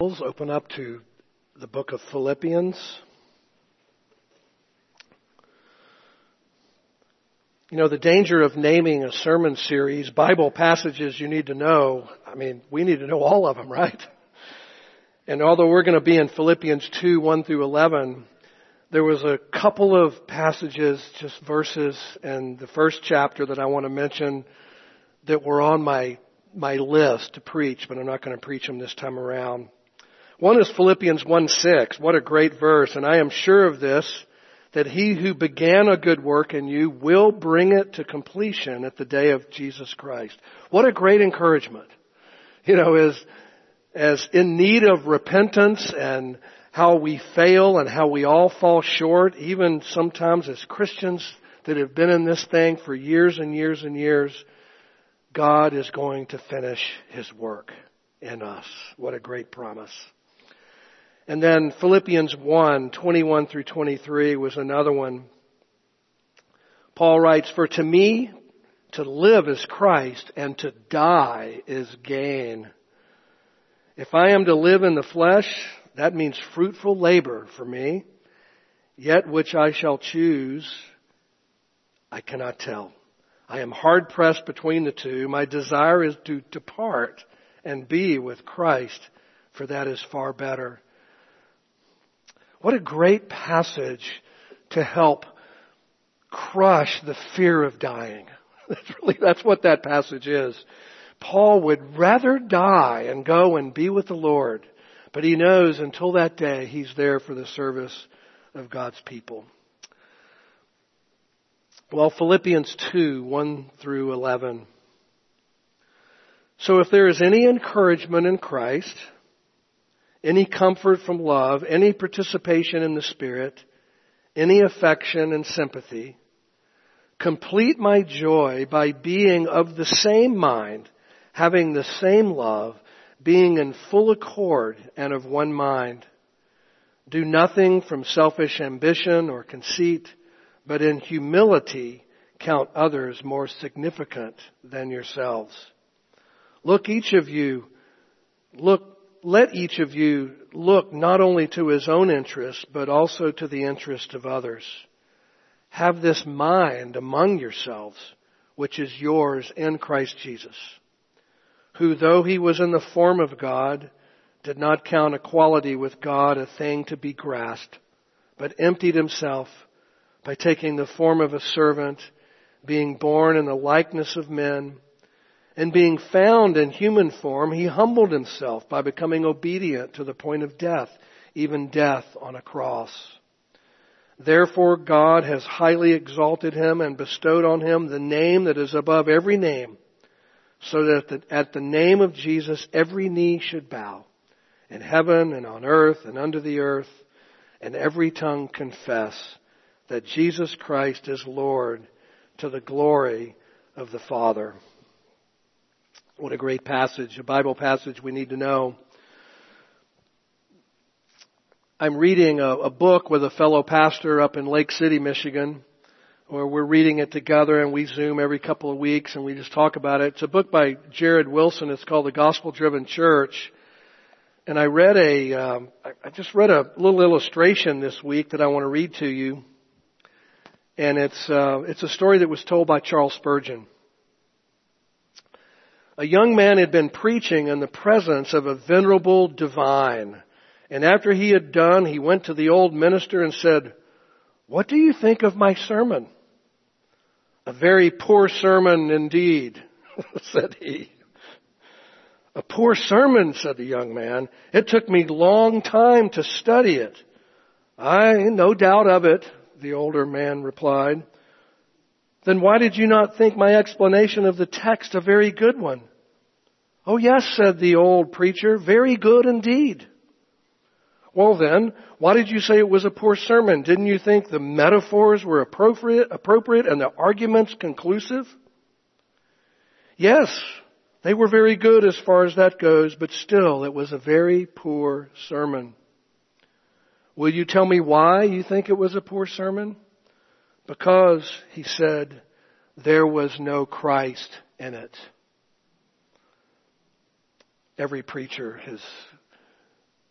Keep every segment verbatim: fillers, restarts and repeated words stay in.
Bibles, open up to the book of Philippians. You know, the danger of naming a sermon series, Bible passages you need to know, I mean, we need to know all of them, right? And although we're going to be in Philippians two, one through eleven, there was a couple of passages, just verses in the first chapter that I want to mention that were on my my list to preach, but I'm not going to preach them this time around. One is Philippians one six. What a great verse. And I am sure of this, that he who began a good work in you will bring it to completion at the day of Jesus Christ. What a great encouragement. You know, as, as in need of repentance and how we fail and how we all fall short, even sometimes as Christians that have been in this thing for years and years and years, God is going to finish His work in us. What a great promise. And then Philippians one, twenty-one through twenty-three was another one. Paul writes, "For to me, to live is Christ, and to die is gain. If I am to live in the flesh, that means fruitful labor for me. Yet which I shall choose, I cannot tell. I am hard pressed between the two. My desire is to depart and be with Christ, for that is far better." What a great passage to help crush the fear of dying. That's really, that's what that passage is. Paul would rather die and go and be with the Lord, but he knows until that day he's there for the service of God's people. Well, Philippians two, one through eleven. "So if there is any encouragement in Christ, any comfort from love, any participation in the Spirit, any affection and sympathy, complete my joy by being of the same mind, having the same love, being in full accord and of one mind. Do nothing from selfish ambition or conceit, but in humility count others more significant than yourselves. Look, each of you, look, let each of you look not only to his own interest, but also to the interest of others. Have this mind among yourselves, which is yours in Christ Jesus, who, though he was in the form of God, did not count equality with God a thing to be grasped, but emptied himself by taking the form of a servant, being born in the likeness of men, and being found in human form, he humbled himself by becoming obedient to the point of death, even death on a cross. Therefore God has highly exalted him and bestowed on him the name that is above every name, so that at the name of Jesus every knee should bow, in heaven and on earth and under the earth, and every tongue confess that Jesus Christ is Lord, to the glory of the Father." What a great passage, a Bible passage we need to know. I'm reading a, a book with a fellow pastor up in Lake City, Michigan, where we're reading it together and we Zoom every couple of weeks and we just talk about it. It's a book by Jared Wilson. It's called The Gospel Driven Church. And I read a, um, I just read a little illustration this week that I want to read to you. And it's, uh, it's a story that was told by Charles Spurgeon. A young man had been preaching in the presence of a venerable divine. And after he had done, he went to the old minister and said, "What do you think of my sermon?" "A very poor sermon indeed," said he. "A poor sermon," said the young man. "It took me a long time to study it." "I, no doubt of it," the older man replied. "Then why did you not think my explanation of the text a very good one?" "Oh yes," said the old preacher, "very good indeed." "Well then, why did you say it was a poor sermon? Didn't you think the metaphors were appropriate, appropriate and the arguments conclusive?" "Yes, they were very good as far as that goes, but still it was a very poor sermon." "Will you tell me why you think it was a poor sermon?" "Because," he said, "there was no Christ in it." Every preacher has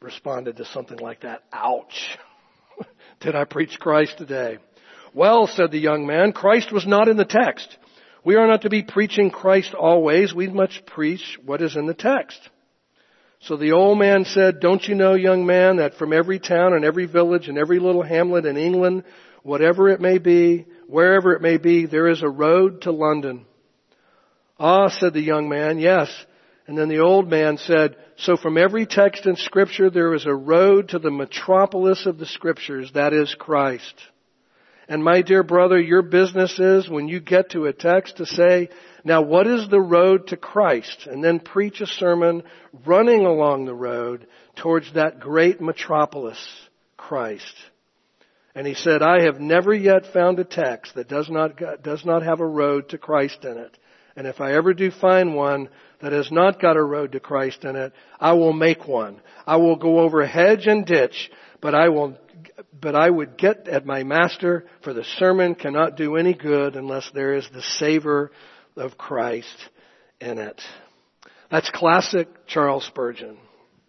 responded to something like that. Ouch. Did I preach Christ today? Well, said the young man, Christ was not in the text. We are not to be preaching Christ always. We must preach what is in the text. So the old man said, don't you know, young man, that from every town and every village and every little hamlet in England, whatever it may be, wherever it may be, there is a road to London. Ah, said the young man, yes. And then the old man said, so from every text in Scripture there is a road to the metropolis of the Scriptures, that is Christ. And my dear brother, your business is, when you get to a text, to say, now what is the road to Christ? And then preach a sermon running along the road towards that great metropolis, Christ. And he said, I have never yet found a text that does not, does not have a road to Christ in it. And if I ever do find one that has not got a road to Christ in it, I will make one. I will go over hedge and ditch, but I will, but I would get at my master, for the sermon cannot do any good unless there is the savor of Christ in it. That's classic Charles Spurgeon.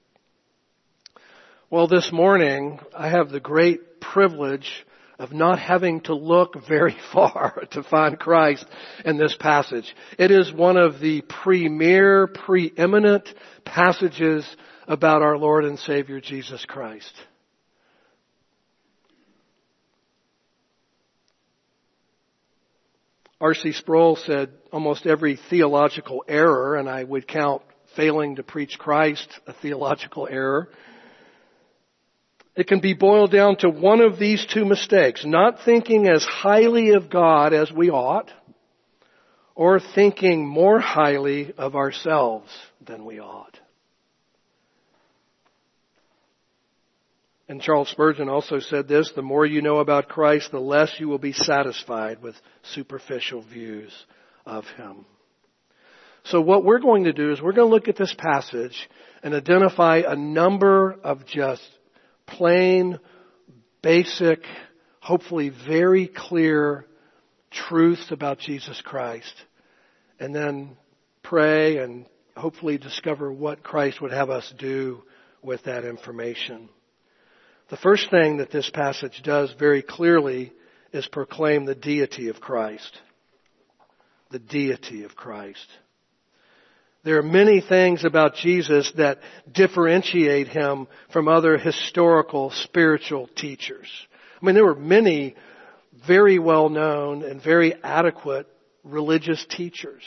Well, this morning, I have the great privilege of not having to look very far to find Christ in this passage. It is one of the premier, preeminent passages about our Lord and Savior Jesus Christ. R C Sproul said almost every theological error, and I would count failing to preach Christ a theological error, it can be boiled down to one of these two mistakes: not thinking as highly of God as we ought, or thinking more highly of ourselves than we ought. And Charles Spurgeon also said this: the more you know about Christ, the less you will be satisfied with superficial views of Him. So what we're going to do is we're going to look at this passage and identify a number of just plain, basic, hopefully very clear truths about Jesus Christ. And then pray and hopefully discover what Christ would have us do with that information. The first thing that this passage does very clearly is proclaim the deity of Christ. The deity of Christ. There are many things about Jesus that differentiate Him from other historical spiritual teachers. I mean, there were many very well known and very adequate religious teachers.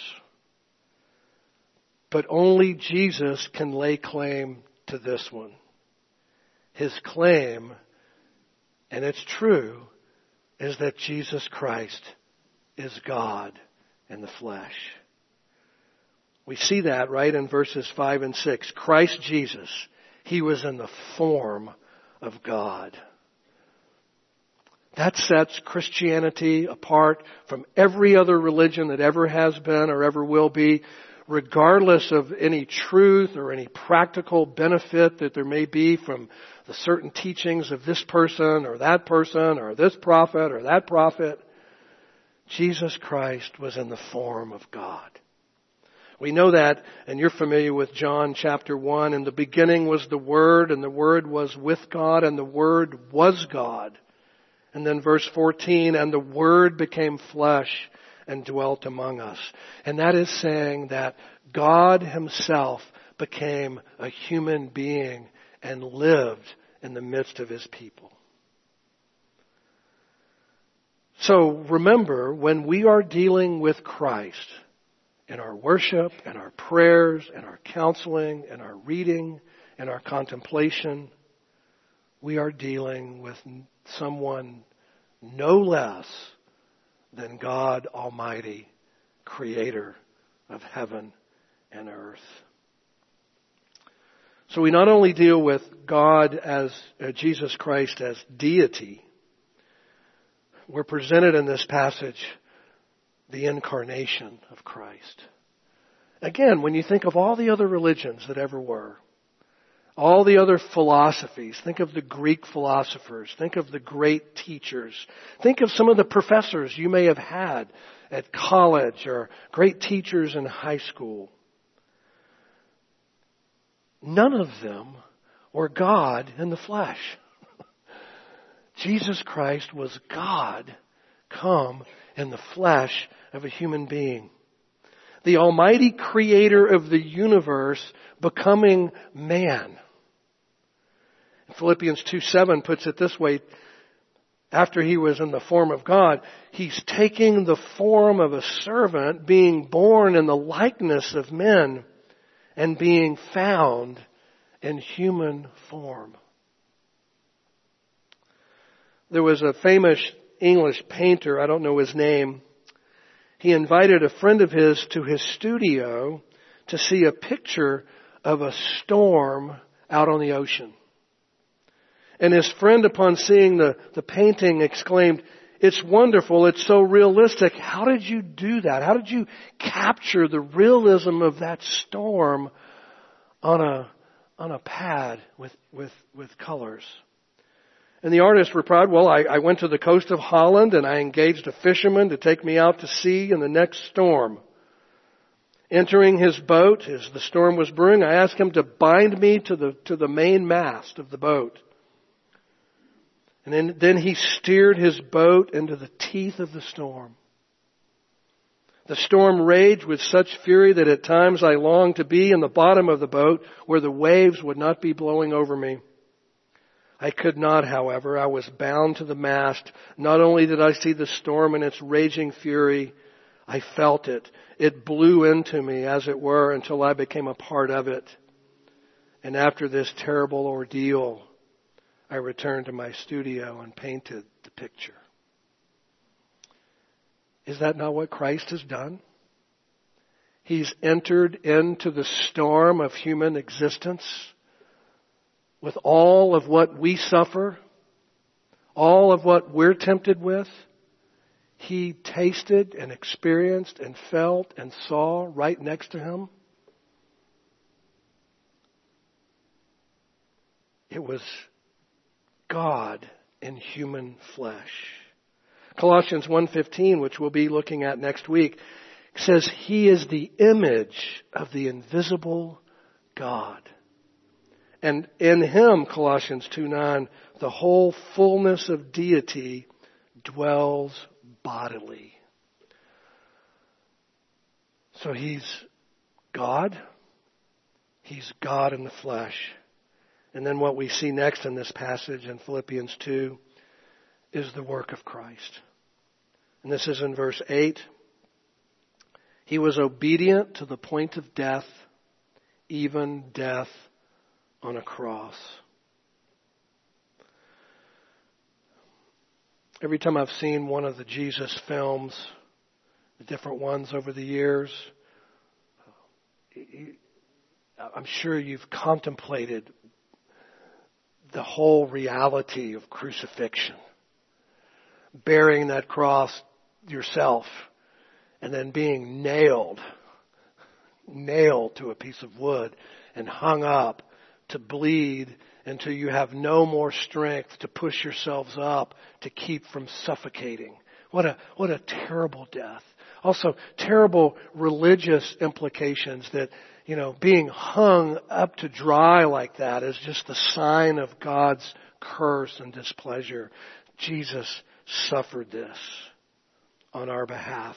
But only Jesus can lay claim to this one. His claim, and it's true, is that Jesus Christ is God in the flesh. We see that right in verses five and six. Christ Jesus, He was in the form of God. That sets Christianity apart from every other religion that ever has been or ever will be, regardless of any truth or any practical benefit that there may be from the certain teachings of this person or that person or this prophet or that prophet. Jesus Christ was in the form of God. We know that, and you're familiar with John chapter one. In the beginning was the Word, and the Word was with God, and the Word was God. And then verse fourteen, and the Word became flesh and dwelt among us. And that is saying that God Himself became a human being and lived in the midst of His people. So remember, when we are dealing with Christ, in our worship, in our prayers, in our counseling, in our reading, in our contemplation, we are dealing with someone no less than God Almighty, Creator of heaven and earth. So we not only deal with God as uh, Jesus Christ as deity, we're presented in this passage the incarnation of Christ. Again, when you think of all the other religions that ever were, all the other philosophies, think of the Greek philosophers, think of the great teachers, think of some of the professors you may have had at college or great teachers in high school. None of them or God in the flesh. Jesus Christ was God come in the flesh of a human being. The almighty creator of the universe becoming man. Philippians two seven puts it this way. After he was in the form of God, he's taking the form of a servant, being born in the likeness of men, and being found in human form. There was a famous English painter, I don't know his name. He invited a friend of his to his studio to see a picture of a storm out on the ocean. And his friend, upon seeing the, the painting, exclaimed, "It's wonderful, it's so realistic. How did you do that? How did you capture the realism of that storm on a on a pad with, with, with colors?" And the artist replied, "Well, I, I went to the coast of Holland and I engaged a fisherman to take me out to sea in the next storm. Entering his boat, as the storm was brewing, I asked him to bind me to the to the main mast of the boat. And then, then he steered his boat into the teeth of the storm. The storm raged with such fury that at times I longed to be in the bottom of the boat where the waves would not be blowing over me. I could not, however. I was bound to the mast. Not only did I see the storm in its raging fury, I felt it. It blew into me, as it were, until I became a part of it. And after this terrible ordeal, I returned to my studio and painted the picture." Is that not what Christ has done? He's entered into the storm of human existence with all of what we suffer, all of what we're tempted with. He tasted and experienced and felt and saw right next to him. It was God in human flesh. Colossians one fifteen, which we'll be looking at next week, says He is the image of the invisible God. And in Him, Colossians two nine, the whole fullness of deity dwells bodily. So He's God. He's God in the flesh. And then what we see next in this passage in Philippians two is the work of Christ. And this is in verse eight. He was obedient to the point of death, even death on a cross. Every time I've seen one of the Jesus films, the different ones over the years, I'm sure you've contemplated the whole reality of crucifixion. Bearing that cross yourself and then being nailed, nailed to a piece of wood and hung up to bleed until you have no more strength to push yourselves up to keep from suffocating. What a, what a terrible death. Also, terrible religious implications that, you know, being hung up to dry like that is just the sign of God's curse and displeasure. Jesus suffered this on our behalf.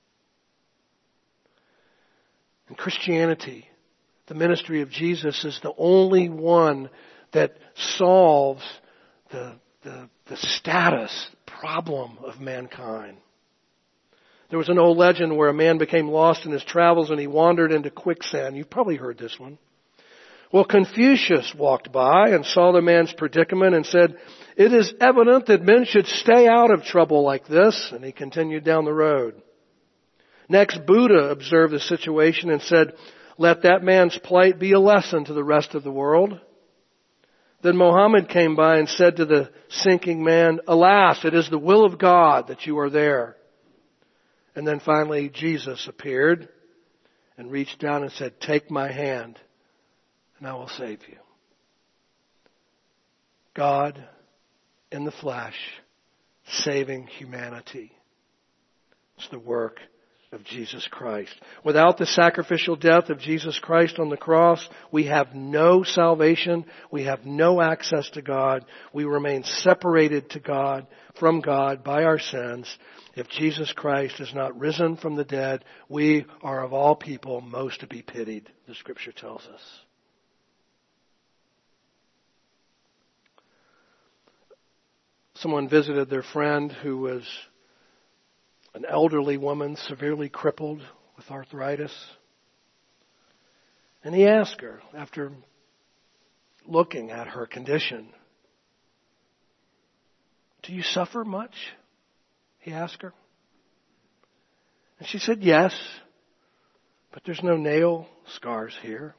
In Christianity, the ministry of Jesus is the only one that solves the, the, the status problem of mankind. There was an old legend where a man became lost in his travels and he wandered into quicksand. You've probably heard this one. Well, Confucius walked by and saw the man's predicament and said, "It is evident that men should stay out of trouble like this." And he continued down the road. Next, Buddha observed the situation and said, "Let that man's plight be a lesson to the rest of the world." Then Mohammed came by and said to the sinking man, "Alas, it is the will of God that you are there." And then finally Jesus appeared and reached down and said, "Take my hand and I will save you." God in the flesh, saving humanity. It's the work of Jesus Christ. Without the sacrificial death of Jesus Christ on the cross, we have no salvation. We have no access to God. We remain separated to God, from God by our sins. If Jesus Christ is not risen from the dead, we are of all people most to be pitied, the Scripture tells us. Someone visited their friend who was an elderly woman, severely crippled with arthritis. And he asked her, after looking at her condition, "Do you suffer much?" He asked her. And she said, "Yes, but there's no nail scars here.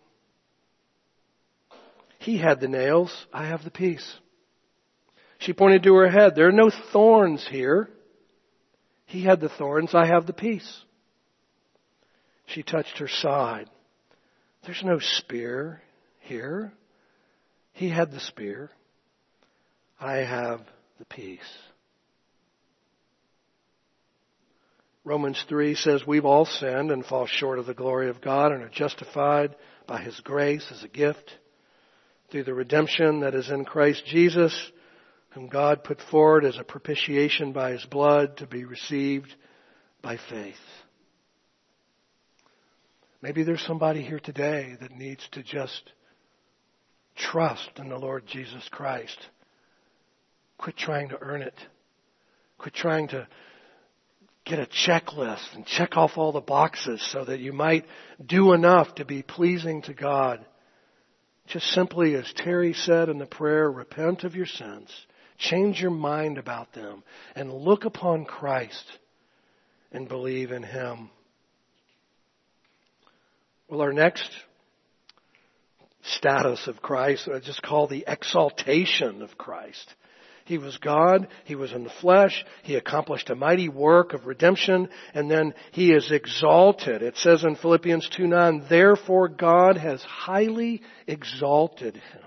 He had the nails, I have the peace." She pointed to her head. "There are no thorns here. He had the thorns, I have the peace." She touched her side. "There's no spear here. He had the spear. I have the peace." Romans three says we've all sinned and fall short of the glory of God and are justified by His grace as a gift through the redemption that is in Christ Jesus, whom God put forward as a propitiation by His blood to be received by faith. Maybe there's somebody here today that needs to just trust in the Lord Jesus Christ. Quit trying to earn it. Quit trying to get a checklist and check off all the boxes so that you might do enough to be pleasing to God. Just simply, as Terry said in the prayer, repent of your sins. Change your mind about them and look upon Christ and believe in Him. Well, our next status of Christ, I just call the exaltation of Christ. He was God, He was in the flesh, He accomplished a mighty work of redemption, and then He is exalted. It says in Philippians two nine, "Therefore God has highly exalted Him."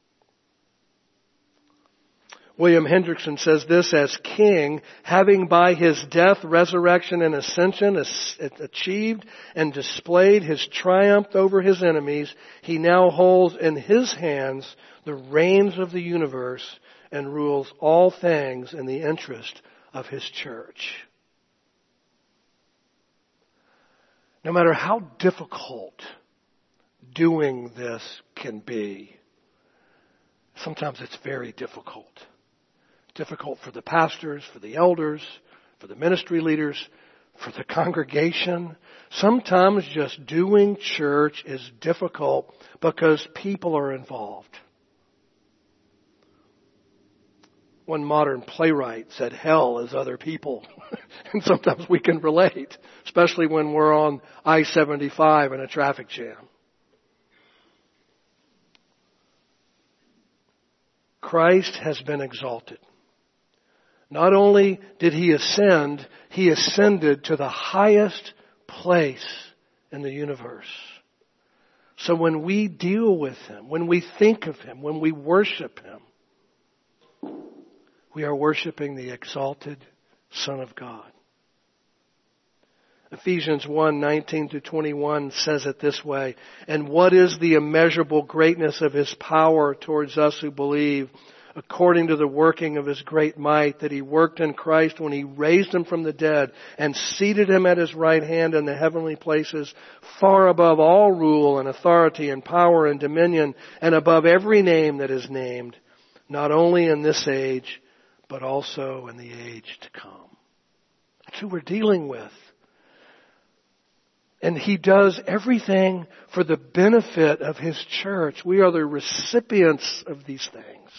William Hendrickson says this, "As king, having by His death, resurrection, and ascension achieved and displayed His triumph over His enemies, He now holds in His hands the reins of the universe and rules all things in the interest of His church." No matter how difficult doing this can be, sometimes it's very difficult. Difficult for the pastors, for the elders, for the ministry leaders, for the congregation. Sometimes just doing church is difficult because people are involved. One modern playwright said hell is other people. And sometimes we can relate, especially when we're on I seventy-five in a traffic jam. Christ has been exalted. Not only did He ascend, He ascended to the highest place in the universe. So when we deal with Him, when we think of Him, when we worship Him, we are worshiping the exalted Son of God. Ephesians one nineteen to twenty-one says it this way, "And what is the immeasurable greatness of His power towards us who believe, according to the working of His great might that He worked in Christ when He raised Him from the dead and seated Him at His right hand in the heavenly places, far above all rule and authority and power and dominion, and above every name that is named, not only in this age, but also in the age to come." That's who we're dealing with. And He does everything for the benefit of His church. We are the recipients of these things.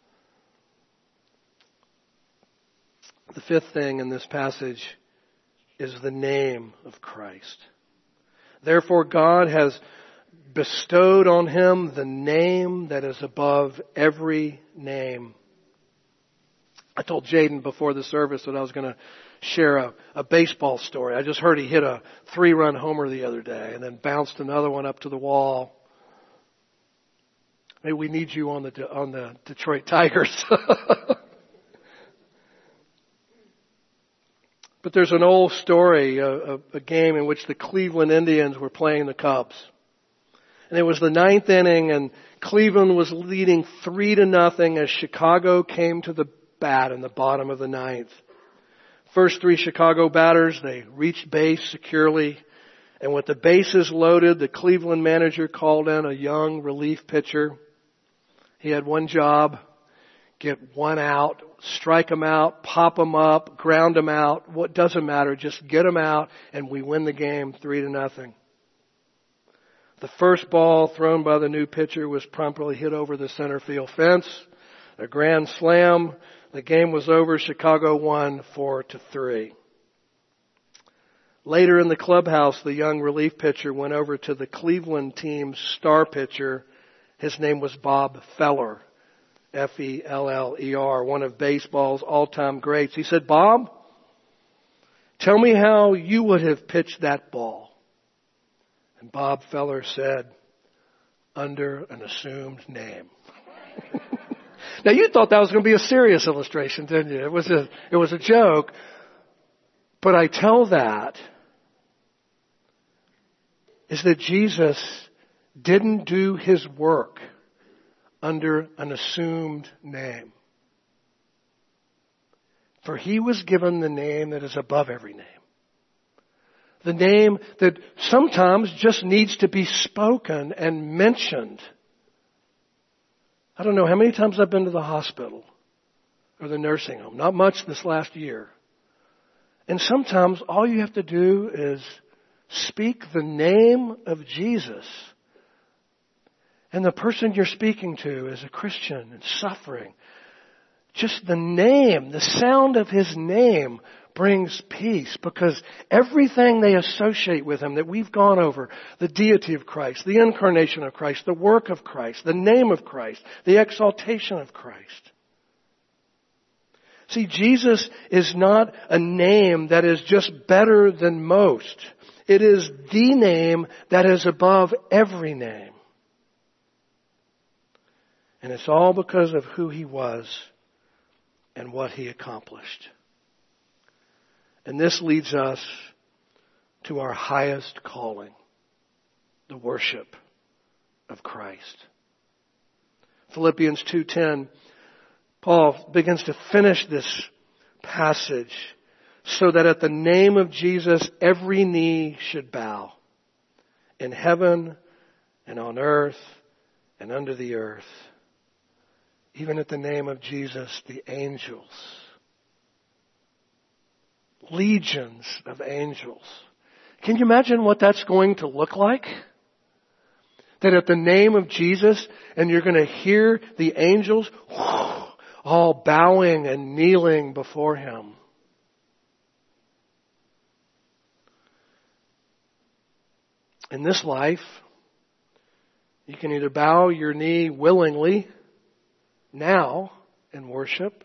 The fifth thing in this passage is the name of Christ. Therefore God has bestowed on Him the name that is above every name. I told Jaden before the service that I was going to share a, a baseball story. I just heard he hit a three-run homer the other day and then bounced another one up to the wall. Maybe we need you on the on the Detroit Tigers. But there's an old story, a, a, a game in which the Cleveland Indians were playing the Cubs. And it was the ninth inning, and Cleveland was leading three to nothing as Chicago came to the bat in the bottom of the ninth. First three Chicago batters, they reached base securely. And with the bases loaded, the Cleveland manager called in a young relief pitcher. He had one job: get one out, strike him out, pop him up, ground him out. What doesn't matter, just get him out, and we win the game three to nothing. The first ball thrown by the new pitcher was promptly hit over the center field fence. A grand slam. The game was over. Chicago won four to three. Later in the clubhouse, the young relief pitcher went over to the Cleveland team's star pitcher. His name was Bob Feller, F E L L E R, one of baseball's all-time greats. He said, "Bob, tell me how you would have pitched that ball." And Bob Feller said, "Under an assumed name." Now you thought that was going to be a serious illustration, didn't you? It was a, it was a joke. But I tell that is that Jesus didn't do His work under an assumed name. For He was given the name that is above every name. The name that sometimes just needs to be spoken and mentioned. I don't know how many times I've been to the hospital or the nursing home. Not much this last year. And sometimes all you have to do is speak the name of Jesus. And the person you're speaking to is a Christian and suffering. Just the name, the sound of His name brings peace, because everything they associate with Him that we've gone over, the deity of Christ, the incarnation of Christ, the work of Christ, the name of Christ, the exaltation of Christ. See, Jesus is not a name that is just better than most. It is the name that is above every name. And it's all because of who He was and what He accomplished. And this leads us to our highest calling, the worship of Christ. Philippians two ten, Paul begins to finish this passage so that at the name of Jesus every knee should bow, in heaven and on earth and under the earth. Even at the name of Jesus, the angels, legions of angels. Can you imagine what that's going to look like? That at the name of Jesus, and you're going to hear the angels whoo, all bowing and kneeling before Him. In this life, you can either bow your knee willingly now in worship,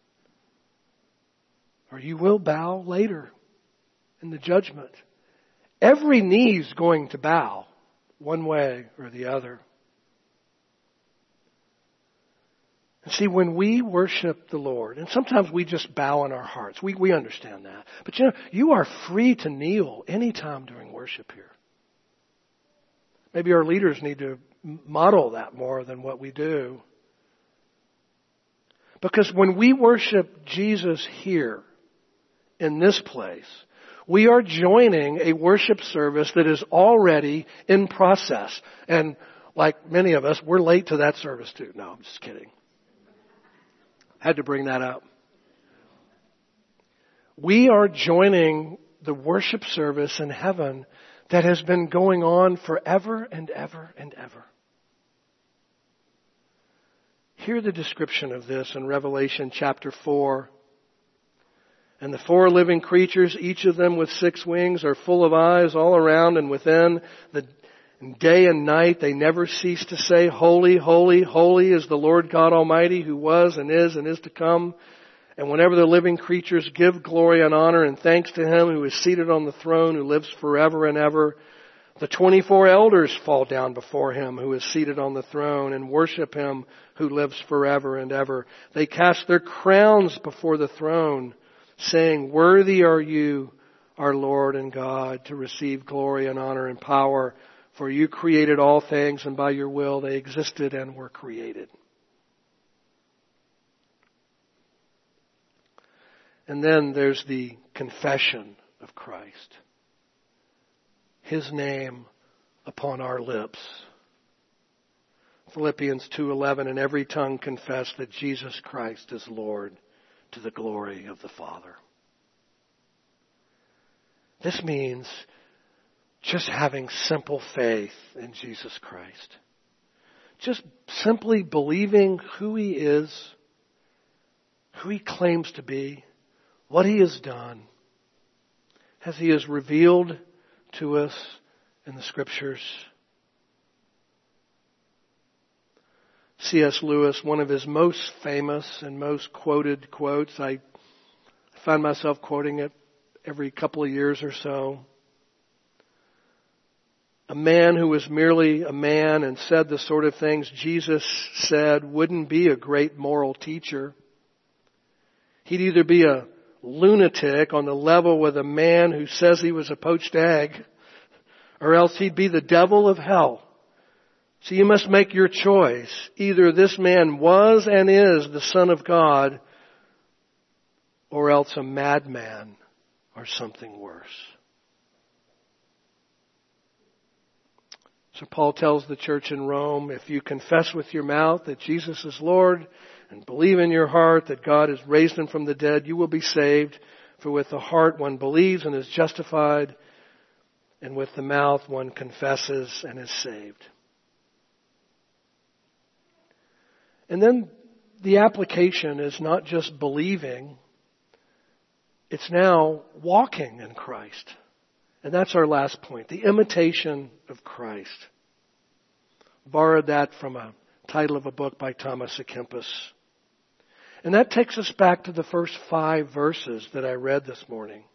or you will bow later in the judgment. Every knee is going to bow one way or the other. And see, when we worship the Lord, and sometimes we just bow in our hearts. We, we understand that. But you know, you are free to kneel anytime during worship here. Maybe our leaders need to model that more than what we do. Because when we worship Jesus here, in this place, we are joining a worship service that is already in process. And like many of us, we're late to that service too. No, I'm just kidding. Had to bring that up. We are joining the worship service in heaven that has been going on forever and ever and ever. Hear the description of this in Revelation chapter four. And the four living creatures, each of them with six wings, are full of eyes all around and within. The day and night they never cease to say, "Holy, holy, holy is the Lord God Almighty, who was and is and is to come." And whenever the living creatures give glory and honor and thanks to Him who is seated on the throne, who lives forever and ever, the twenty-four elders fall down before Him who is seated on the throne and worship Him who lives forever and ever. They cast their crowns before the throne, saying, "Worthy are you, our Lord and God, to receive glory and honor and power, for you created all things, and by your will they existed and were created." And then there's the confession of Christ. His name upon our lips. Philippians two eleven, "And every tongue confess that Jesus Christ is Lord, to the glory of the Father." This means just having simple faith in Jesus Christ. Just simply believing who He is, who He claims to be, what He has done, as He is revealed to us in the Scriptures. C S Lewis, one of his most famous and most quoted quotes, I find myself quoting it every couple of years or so. A man who was merely a man and said the sort of things Jesus said wouldn't be a great moral teacher. He'd either be a lunatic on the level with a man who says he was a poached egg, or else he'd be the devil of hell. So you must make your choice. Either this man was and is the Son of God, or else a madman or something worse. So Paul tells the church in Rome, if you confess with your mouth that Jesus is Lord and believe in your heart that God has raised Him from the dead, you will be saved. For with the heart one believes and is justified, and with the mouth one confesses and is saved. And then the application is not just believing, it's now walking in Christ. And that's our last point, the imitation of Christ. Borrowed that from a title of a book by Thomas à Kempis. And that takes us back to the first five verses that I read this morning.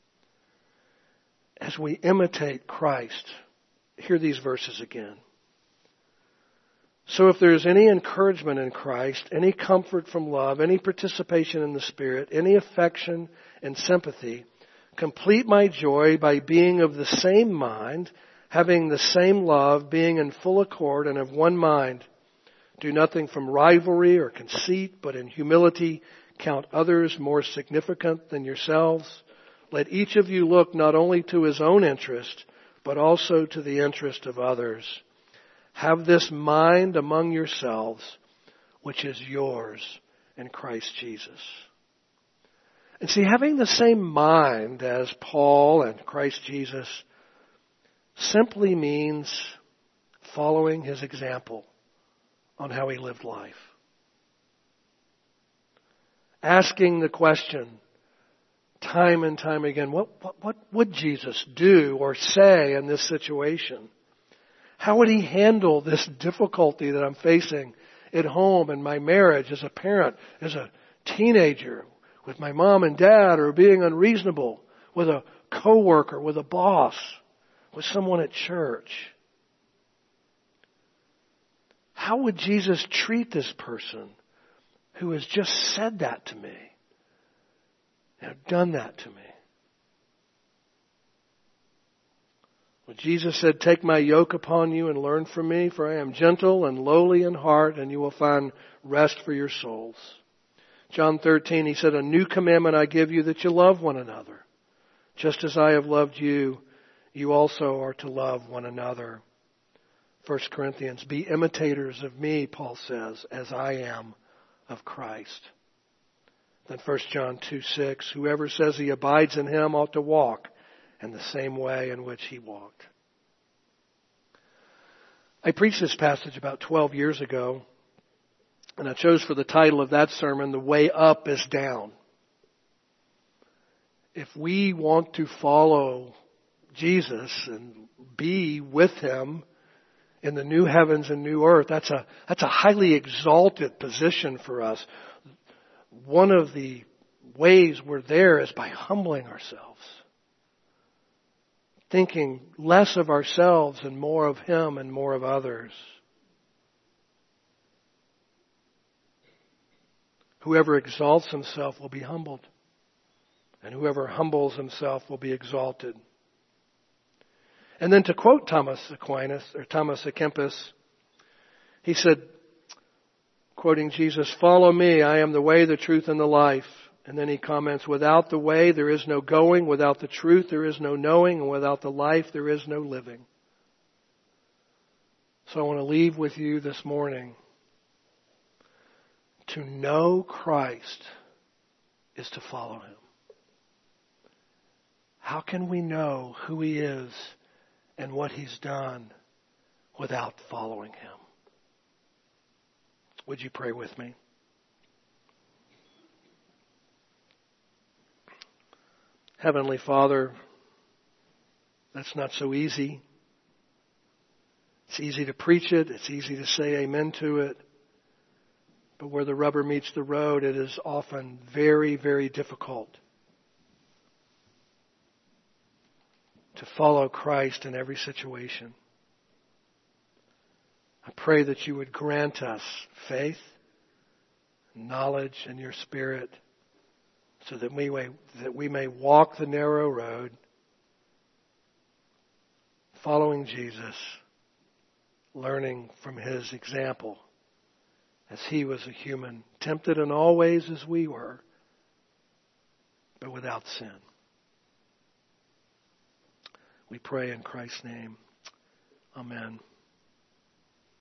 As we imitate Christ, hear these verses again. So if there is any encouragement in Christ, any comfort from love, any participation in the Spirit, any affection and sympathy, complete my joy by being of the same mind, having the same love, being in full accord and of one mind. Do nothing from rivalry or conceit, but in humility count others more significant than yourselves. Let each of you look not only to his own interest, but also to the interest of others. Have this mind among yourselves, which is yours in Christ Jesus. And see, having the same mind as Paul and Christ Jesus simply means following His example on how He lived life. Asking the question time and time again, what, what, what would Jesus do or say in this situation? How would He handle this difficulty that I'm facing at home, in my marriage, as a parent, as a teenager, with my mom and dad, or being unreasonable with a coworker, with a boss, with someone at church? How would Jesus treat this person who has just said that to me, and done that to me? Well, Jesus said, take my yoke upon you and learn from me, for I am gentle and lowly in heart, and you will find rest for your souls. John thirteen, He said, a new commandment I give you, that you love one another. Just as I have loved you, you also are to love one another. First Corinthians, be imitators of me, Paul says, as I am of Christ. Then First John two six, whoever says he abides in Him ought to walk in the same way in which He walked. I preached this passage about twelve years ago, and I chose for the title of that sermon, The Way Up is Down. If we want to follow Jesus and be with Him in the new heavens and new earth, that's a, that's a highly exalted position for us. One of the ways we're there is by humbling ourselves. Thinking less of ourselves and more of Him and more of others. Whoever exalts himself will be humbled. and whoever humbles himself will be exalted. And then to quote Thomas Aquinas, or Thomas A. Kempis, he said, quoting Jesus, "Follow me, I am the way, the truth, and the life." And then he comments, "Without the way there is no going, without the truth there is no knowing, and without the life there is no living." So I want to leave with you this morning. To know Christ is to follow Him. How can we know who He is and what He's done without following Him? Would you pray with me? Heavenly Father, that's not so easy. It's easy to preach it. It's easy to say amen to it. But where the rubber meets the road, it is often very, very difficult to follow Christ in every situation. I pray that you would grant us faith, knowledge in your Spirit, so that we may, that we may walk the narrow road, following Jesus, learning from His example, as He was a human, tempted in all ways as we were, but without sin. We pray in Christ's name. Amen.